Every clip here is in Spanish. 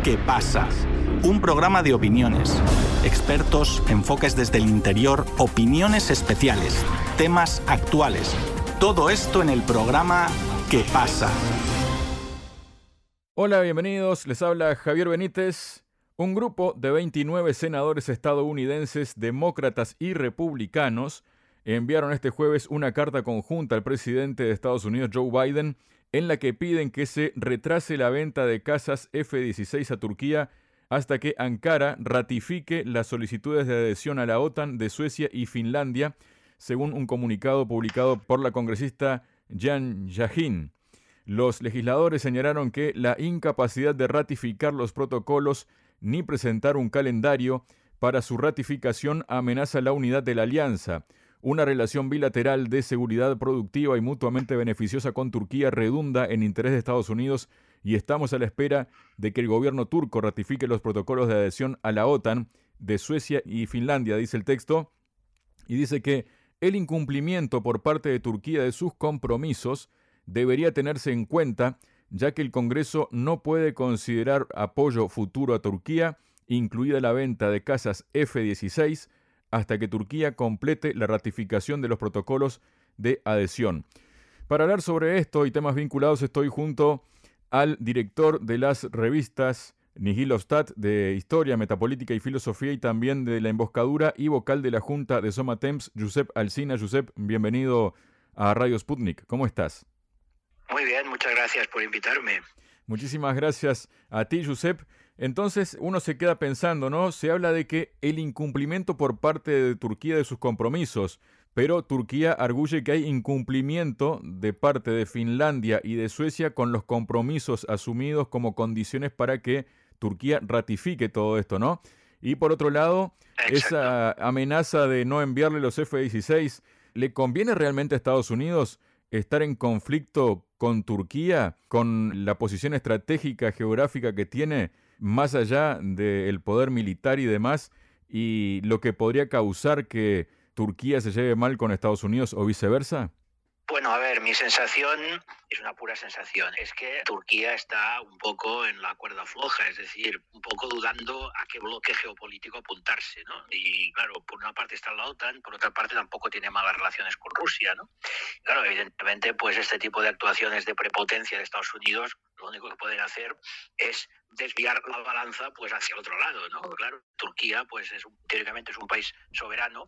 ¿Qué pasa? Un programa de opiniones, expertos, enfoques desde el interior, opiniones especiales, temas actuales. Todo esto en el programa ¿Qué pasa? Hola, bienvenidos. Les habla Javier Benítez. Un grupo de 29 senadores estadounidenses, demócratas y republicanos, enviaron este jueves una carta conjunta al presidente de Estados Unidos, Joe Biden, en la que piden que se retrase la venta de cazas F-16 a Turquía hasta que Ankara ratifique las solicitudes de adhesión a la OTAN de Suecia y Finlandia, según un comunicado publicado por la congresista Jan Shahin. Los legisladores señalaron que la incapacidad de ratificar los protocolos ni presentar un calendario para su ratificación amenaza la unidad de la alianza. Una relación bilateral de seguridad productiva y mutuamente beneficiosa con Turquía redunda en interés de Estados Unidos y estamos a la espera de que el gobierno turco ratifique los protocolos de adhesión a la OTAN de Suecia y Finlandia, dice el texto, y dice que el incumplimiento por parte de Turquía de sus compromisos debería tenerse en cuenta, ya que el Congreso no puede considerar apoyo futuro a Turquía, incluida la venta de cazas F-16, hasta que Turquía complete la ratificación de los protocolos de adhesión. Para hablar sobre esto y temas vinculados estoy junto al director de las revistas Nihil Obstat de Historia, Metapolítica y Filosofía y también de La Emboscadura y vocal de la Junta de Soma Temps, Josep Alsina. Josep, bienvenido a Radio Sputnik. ¿Cómo estás? Muy bien, muchas gracias por invitarme. Muchísimas gracias a ti, Josep. Entonces uno se queda pensando, ¿no? Se habla de que el incumplimiento por parte de Turquía de sus compromisos, pero Turquía arguye que hay incumplimiento de parte de Finlandia y de Suecia con los compromisos asumidos como condiciones para que Turquía ratifique todo esto, ¿no? Y por otro lado, Exacto. Esa amenaza de no enviarle los F-16, ¿le conviene realmente a Estados Unidos estar en conflicto con Turquía, con la posición estratégica geográfica que tiene, más allá del poder militar y demás, y lo que podría causar que Turquía se lleve mal con Estados Unidos o viceversa? Bueno, a ver, mi sensación es una pura sensación. Es que Turquía está un poco en la cuerda floja, es decir, un poco dudando a qué bloque geopolítico apuntarse, ¿no? Y claro, por una parte está la OTAN, por otra parte tampoco tiene malas relaciones con Rusia, ¿no? Claro, evidentemente, pues este tipo de actuaciones de prepotencia de Estados Unidos, lo único que pueden hacer es desviar la balanza pues hacia el otro lado, ¿no? Claro, Turquía, pues teóricamente es un país soberano.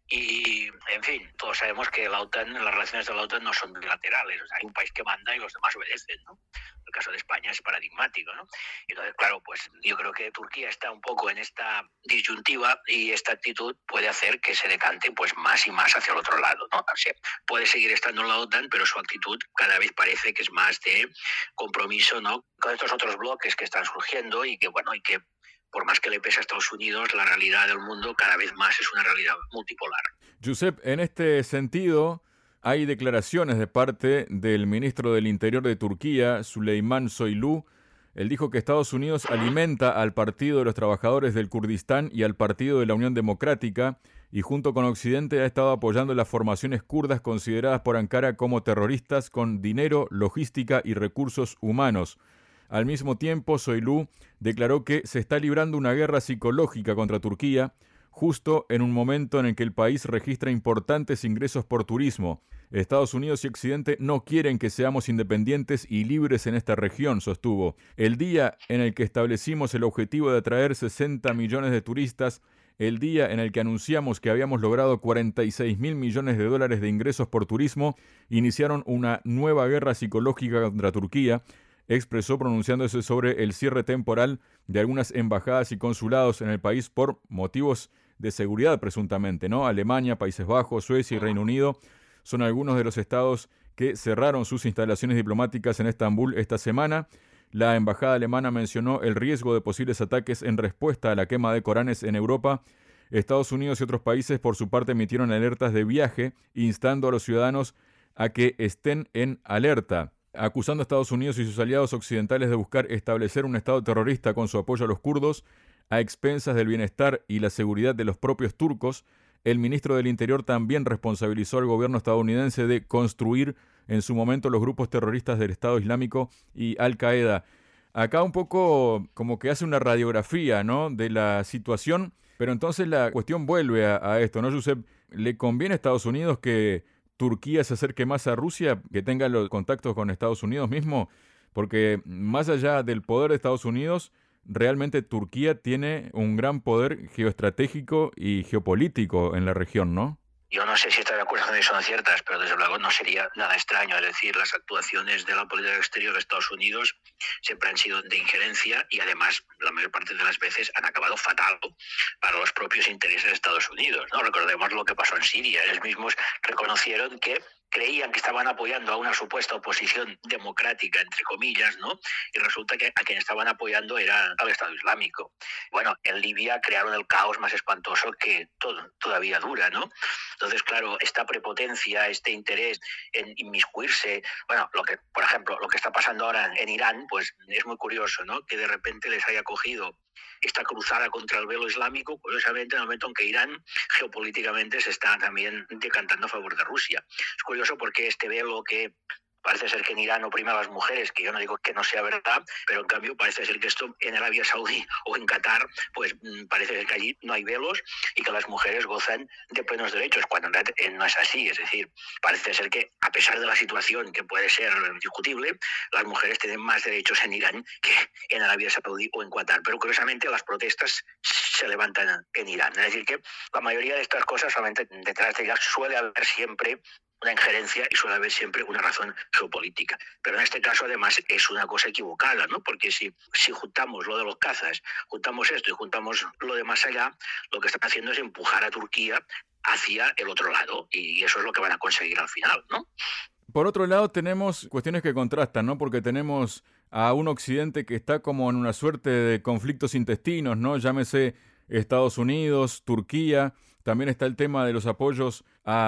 Y, en fin, todos sabemos que la OTAN, las relaciones de la OTAN no son bilaterales. O sea, hay un país que manda y los demás obedecen, ¿no? El caso de España es paradigmático, ¿no? Entonces, claro, pues yo creo que Turquía está un poco en esta disyuntiva y esta actitud puede hacer que se decante pues más y más hacia el otro lado, ¿no? O sea, puede seguir estando en la OTAN, pero su actitud cada vez parece que es más de compromiso, ¿no? Con estos otros bloques que están surgiendo y que, bueno, y que por más que le pese a Estados Unidos, la realidad del mundo cada vez más es una realidad multipolar. Josep, en este sentido, hay declaraciones de parte del ministro del Interior de Turquía, Süleyman Soylu. Él dijo que Estados Unidos alimenta al Partido de los Trabajadores del Kurdistán y al Partido de la Unión Democrática y junto con Occidente ha estado apoyando las formaciones kurdas consideradas por Ankara como terroristas con dinero, logística y recursos humanos. Al mismo tiempo, Soylu declaró que se está librando una guerra psicológica contra Turquía, justo en un momento en el que el país registra importantes ingresos por turismo. Estados Unidos y Occidente no quieren que seamos independientes y libres en esta región, sostuvo. El día en el que establecimos el objetivo de atraer 60 millones de turistas, el día en el que anunciamos que habíamos logrado 46.000 millones de dólares de ingresos por turismo, iniciaron una nueva guerra psicológica contra Turquía, expresó pronunciándose sobre el cierre temporal de algunas embajadas y consulados en el país por motivos de seguridad presuntamente, ¿no? Alemania, Países Bajos, Suecia y Reino Unido son algunos de los estados que cerraron sus instalaciones diplomáticas en Estambul esta semana. La embajada alemana mencionó el riesgo de posibles ataques en respuesta a la quema de Coranes en Europa. Estados Unidos y otros países por su parte emitieron alertas de viaje, instando a los ciudadanos a que estén en alerta, acusando a Estados Unidos y sus aliados occidentales de buscar establecer un estado terrorista con su apoyo a los kurdos, a expensas del bienestar y la seguridad de los propios turcos. El ministro del Interior también responsabilizó al gobierno estadounidense de construir en su momento los grupos terroristas del Estado Islámico y Al-Qaeda. acá un poco como que hace una radiografía, ¿no?, de la situación, pero entonces la cuestión vuelve a esto, ¿no, Josep? ¿Le conviene a Estados Unidos que Turquía se acerque más a Rusia, que tenga los contactos con Estados Unidos mismo? Porque más allá del poder de Estados Unidos, realmente Turquía tiene un gran poder geoestratégico y geopolítico en la región, ¿no? Yo no sé si estas acusaciones son ciertas, pero desde luego no sería nada extraño. Es decir, las actuaciones de la política exterior de Estados Unidos siempre han sido de injerencia y además la mayor parte de las veces han acabado fatal para los propios intereses de Estados Unidos, ¿no? Recordemos lo que pasó en Siria. Ellos mismos reconocieron que creían que estaban apoyando a una supuesta oposición democrática, entre comillas, ¿no? Y resulta que a quien estaban apoyando era al Estado Islámico. Bueno, en Libia crearon el caos más espantoso que todavía dura, ¿no? Entonces, claro, esta prepotencia, este interés en inmiscuirse, bueno, por ejemplo, lo que está pasando ahora en Irán, pues es muy curioso, ¿no? Que de repente les haya cogido esta cruzada contra el velo islámico, curiosamente, en el momento en que Irán geopolíticamente se está también decantando a favor de Rusia. Es curioso porque este velo que parece ser que en Irán oprime a las mujeres, que yo no digo que no sea verdad, pero en cambio parece ser que esto en Arabia Saudí o en Qatar, pues parece ser que allí no hay velos y que las mujeres gozan de plenos derechos, cuando en realidad no es así. Es decir, parece ser que a pesar de la situación que puede ser discutible, las mujeres tienen más derechos en Irán que en Arabia Saudí o en Qatar. Pero curiosamente las protestas se levantan en Irán. Es decir, que la mayoría de estas cosas, solamente detrás de ellas suele haber siempre una injerencia y suele haber siempre una razón geopolítica. Pero en este caso, además, es una cosa equivocada, ¿no? Porque si juntamos lo de los cazas, juntamos esto y juntamos lo de más allá, lo que están haciendo es empujar a Turquía hacia el otro lado. Y eso es lo que van a conseguir al final, ¿no? Por otro lado, tenemos cuestiones que contrastan, ¿no? Porque tenemos a un Occidente que está como en una suerte de conflictos intestinos, ¿no? Llámese Estados Unidos, Turquía. También está el tema de los apoyos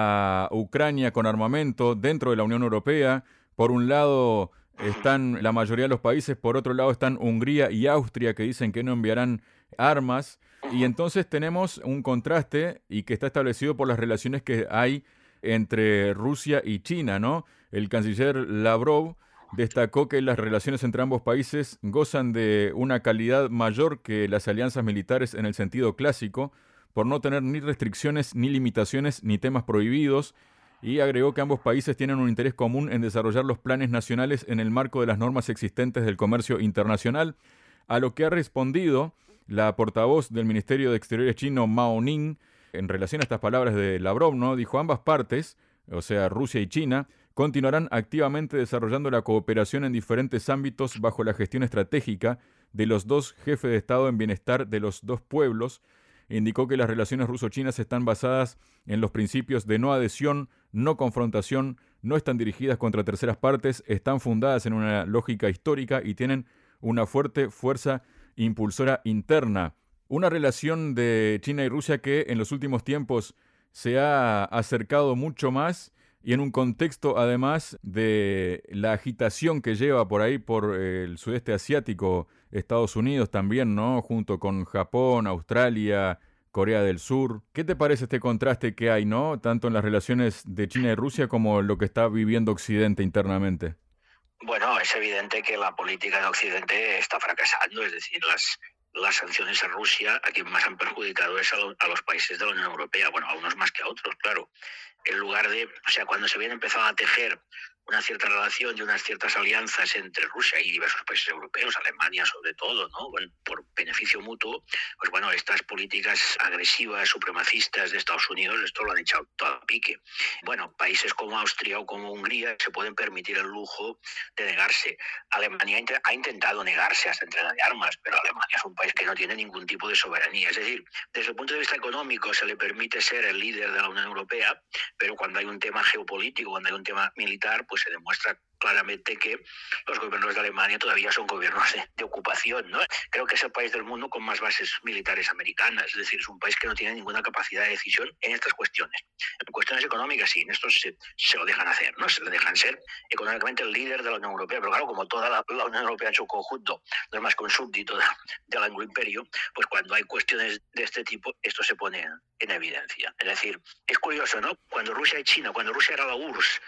a Ucrania con armamento dentro de la Unión Europea. Por un lado están la mayoría de los países, por otro lado están Hungría y Austria, que dicen que no enviarán armas. Y entonces tenemos un contraste y que está establecido por las relaciones que hay entre Rusia y China, ¿no? El canciller Lavrov destacó que las relaciones entre ambos países gozan de una calidad mayor que las alianzas militares en el sentido clásico, por no tener ni restricciones, ni limitaciones, ni temas prohibidos, y agregó que ambos países tienen un interés común en desarrollar los planes nacionales en el marco de las normas existentes del comercio internacional, a lo que ha respondido la portavoz del Ministerio de Exteriores chino, Mao Ning, en relación a estas palabras de Lavrov, ¿no? Dijo: ambas partes, o sea, Rusia y China, continuarán activamente desarrollando la cooperación en diferentes ámbitos bajo la gestión estratégica de los dos jefes de Estado en bienestar de los dos pueblos. Indicó que las relaciones ruso-chinas están basadas en los principios de no adhesión, no confrontación, no están dirigidas contra terceras partes, están fundadas en una lógica histórica y tienen una fuerte fuerza impulsora interna. Una relación de China y Rusia que en los últimos tiempos se ha acercado mucho más y en un contexto además de la agitación que lleva por ahí por el sudeste asiático, Estados Unidos también, ¿no? Junto con Japón, Australia, Corea del Sur. ¿Qué te parece este contraste que hay, ¿no? Tanto en las relaciones de China y Rusia como lo que está viviendo Occidente internamente. Bueno, es evidente que la política de Occidente está fracasando, es decir, las sanciones a Rusia a quien más han perjudicado es a los países de la Unión Europea, bueno, a unos más que a otros, claro. En lugar de, o sea, cuando se habían empezado a tejer una cierta relación y unas ciertas alianzas entre Rusia y diversos países europeos, Alemania sobre todo, ¿no? Bueno, por beneficio mutuo, pues bueno, estas políticas agresivas, supremacistas de Estados Unidos, esto lo han echado todo a pique. Bueno, países como Austria o como Hungría se pueden permitir el lujo de negarse. Alemania ha intentado negarse hasta entrega de armas, pero Alemania es un país que no tiene ningún tipo de soberanía. Es decir, desde el punto de vista económico se le permite ser el líder de la Unión Europea, pero cuando hay un tema geopolítico, cuando hay un tema militar, pues se demuestra claramente que los gobiernos de Alemania todavía son gobiernos de ocupación, ¿no? Creo que es el país del mundo con más bases militares americanas, es decir, es un país que no tiene ninguna capacidad de decisión en estas cuestiones. En cuestiones económicas sí, en esto se lo dejan hacer, ¿no? Se le dejan ser económicamente el líder de la Unión Europea, pero claro, como toda la Unión Europea en su conjunto no es más que un súbdito del anglo-imperio, pues cuando hay cuestiones de este tipo, esto se pone en evidencia. Es decir, es curioso, ¿no? Cuando Rusia y China, cuando Rusia era la URSS,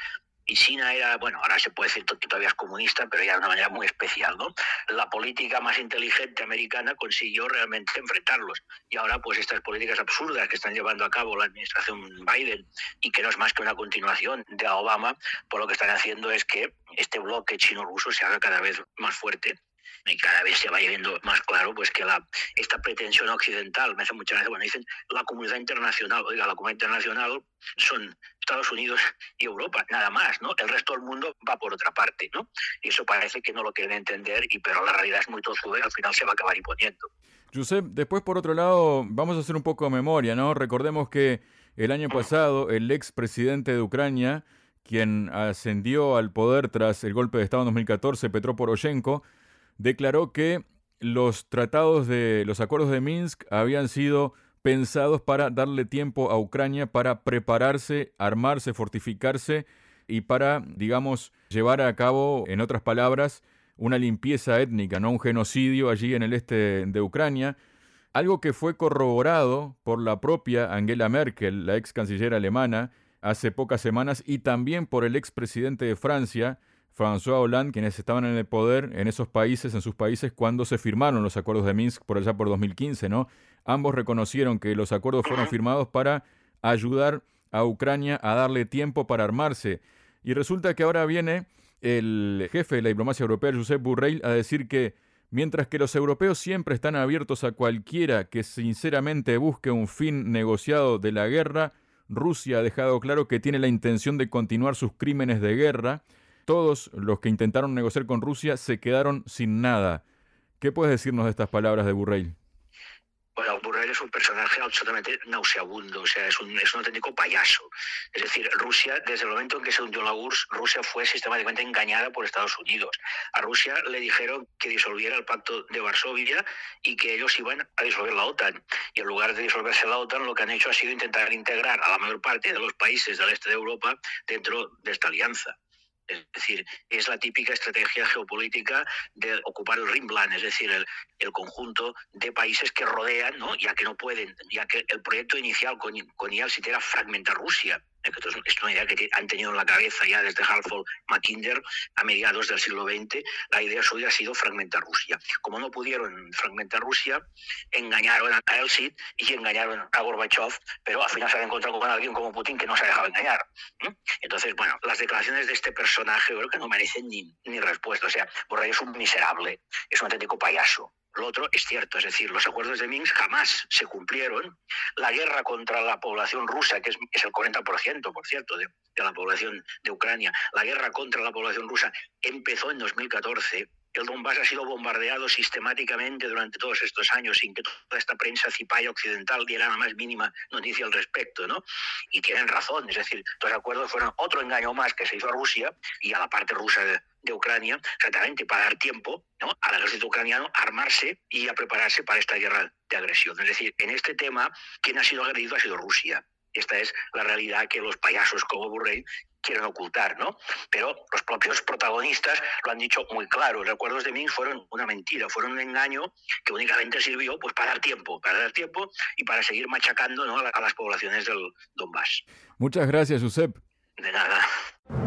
Y China era, bueno, ahora se puede decir que todavía es comunista, pero ya de una manera muy especial, ¿no? La política más inteligente americana consiguió realmente enfrentarlos. Y ahora, pues estas políticas absurdas que están llevando a cabo la administración Biden y que no es más que una continuación de Obama, por lo que están haciendo es que este bloque chino-ruso se haga cada vez más fuerte. Y cada vez se vaya viendo más claro pues que esta pretensión occidental, me hace mucha gracia cuando dicen la comunidad internacional. Oiga, la comunidad internacional son Estados Unidos y Europa, nada más, ¿no? El resto del mundo va por otra parte, ¿no? Y eso parece que no lo quieren entender, pero la realidad es muy tozuda y al final se va a acabar imponiendo. Josep, después por otro lado, vamos a hacer un poco de memoria, ¿no? Recordemos que el año pasado el expresidente de Ucrania, quien ascendió al poder tras el golpe de Estado en 2014, Petro Poroshenko, declaró que los acuerdos de Minsk habían sido pensados para darle tiempo a Ucrania para prepararse, armarse, fortificarse y para, digamos, llevar a cabo, en otras palabras, una limpieza étnica, ¿no? Un genocidio allí en el este de Ucrania. Algo que fue corroborado por la propia Angela Merkel, la ex canciller alemana, hace pocas semanas, y también por el expresidente de Francia, François Hollande, quienes estaban en el poder en sus países, cuando se firmaron los acuerdos de Minsk por allá por 2015, ¿no? Ambos reconocieron que los acuerdos fueron firmados para ayudar a Ucrania a darle tiempo para armarse. Y resulta que ahora viene el jefe de la diplomacia europea, Josep Borrell, a decir que mientras que los europeos siempre están abiertos a cualquiera que sinceramente busque un fin negociado de la guerra, Rusia ha dejado claro que tiene la intención de continuar sus crímenes de guerra. Todos los que intentaron negociar con Rusia se quedaron sin nada. ¿Qué puedes decirnos de estas palabras de Borrell? Bueno, Borrell es un personaje absolutamente nauseabundo, o sea, es un auténtico payaso. Es decir, Rusia, desde el momento en que se hundió la URSS, Rusia fue sistemáticamente engañada por Estados Unidos. A Rusia le dijeron que disolviera el Pacto de Varsovia y que ellos iban a disolver la OTAN. Y en lugar de disolverse la OTAN, lo que han hecho ha sido intentar integrar a la mayor parte de los países del este de Europa dentro de esta alianza. Es decir, es la típica estrategia geopolítica de ocupar el Rhineland, es decir, el conjunto de países que rodean, ¿no? Ya que no pueden, ya que el proyecto inicial con IALSIT era fragmentar Rusia. Es una idea que han tenido en la cabeza ya desde Halford Mackinder a mediados del siglo XX. La idea suya ha sido fragmentar Rusia. Como no pudieron fragmentar Rusia, engañaron a IALSIT y engañaron a Gorbachev, pero al final se han encontrado con alguien como Putin que no se ha dejado engañar. Entonces, bueno, las declaraciones de este personaje creo que no merecen ni respuesta. O sea, Borrell es un miserable, es un auténtico payaso. Lo otro es cierto, es decir, los acuerdos de Minsk jamás se cumplieron. La guerra contra la población rusa, que es el 40%, por cierto, de la población de Ucrania, la guerra contra la población rusa empezó en 2014. El Donbass ha sido bombardeado sistemáticamente durante todos estos años sin que toda esta prensa cipaya occidental diera la más mínima noticia al respecto, ¿no? Y tienen razón, es decir, los acuerdos fueron otro engaño más que se hizo a Rusia y a la parte rusa de Ucrania, exactamente para dar tiempo, ¿no?, al ejército ucraniano a armarse y a prepararse para esta guerra de agresión. Es decir, en este tema, quien ha sido agredido ha sido Rusia. Esta es la realidad que los payasos como Borrell quieren ocultar, ¿no? Pero los propios protagonistas lo han dicho muy claro. Los acuerdos de Minsk fueron una mentira, fueron un engaño que únicamente sirvió pues para dar tiempo y para seguir machacando, ¿no?, a las poblaciones del Donbass. Muchas gracias, Josep. De nada.